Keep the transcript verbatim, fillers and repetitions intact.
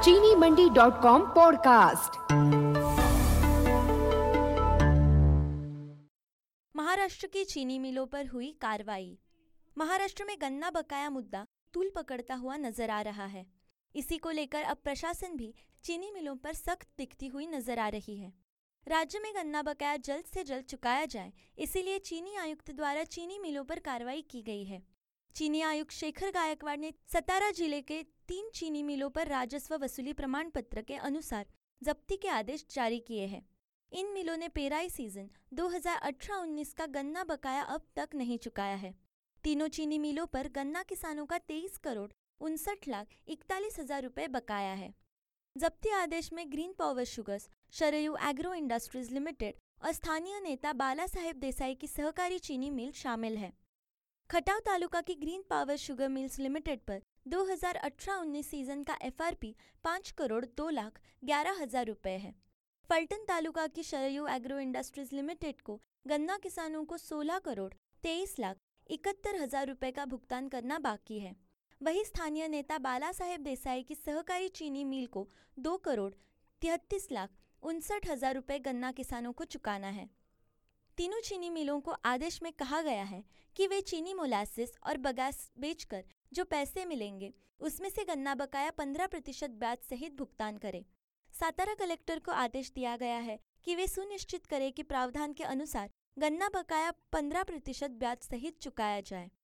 चीनी Mandi dot com podcast. Maharashtra की चीनी मिलों पर हुई कार्रवाई। महाराष्ट्र में गन्ना बकाया मुद्दा तूल पकड़ता हुआ नजर आ रहा है। इसी को लेकर अब प्रशासन भी चीनी मिलों पर सख्त दिखती हुई नजर आ रही है। राज्य में गन्ना बकाया जल्द से जल्द चुकाया जाए, इसीलिए चीनी आयुक्त द्वारा चीनी मिलों पर कार्रवाई की गई है। चीनी आयुक्त शेखर गायकवाड़ ने सतारा जिले के तीन चीनी मिलों पर राजस्व वसूली प्रमाण पत्र के अनुसार जब्ती के आदेश जारी किए हैं। इन मिलों ने पेराई सीजन दो हज़ार अठारह उन्नीस का गन्ना बकाया अब तक नहीं चुकाया है। तीनों चीनी मिलों पर गन्ना किसानों का तेईस करोड़ उनसठ लाख इकतालीस हजार रुपये बकाया है। जब्ती आदेश में green power sugars, Sharayu agro industries limited और स्थानीय नेता बाला साहेब देसाई की सहकारी चीनी मिल शामिल है। खटाव तालुका की green power sugar mills limited पर दो हज़ार अठारह उन्नीस सीजन का एफ आर पी पाँच करोड़ दो लाख ग्यारह हजार रुपये है। फलटन तालुका की शरयू एग्रो इंडस्ट्रीज लिमिटेड को गन्ना किसानों को सोलह करोड़ तेईस लाख इकहत्तर हजार रुपये का भुगतान करना बाकी है। वहीं स्थानीय नेता बाला साहेब देसाई की सहकारी चीनी मिल को दो करोड़ तैंतीस लाख उनसठ हजार रुपये गन्ना किसानों को चुकाना है। तीनों चीनी मिलों को आदेश में कहा गया है कि वे चीनी मोलासिस और बगास बेचकर जो पैसे मिलेंगे उसमें से गन्ना बकाया पंद्रह प्रतिशत ब्याज सहित भुगतान करें। सातारा कलेक्टर को आदेश दिया गया है कि वे सुनिश्चित करें कि प्रावधान के अनुसार गन्ना बकाया पंद्रह प्रतिशत ब्याज सहित चुकाया जाए।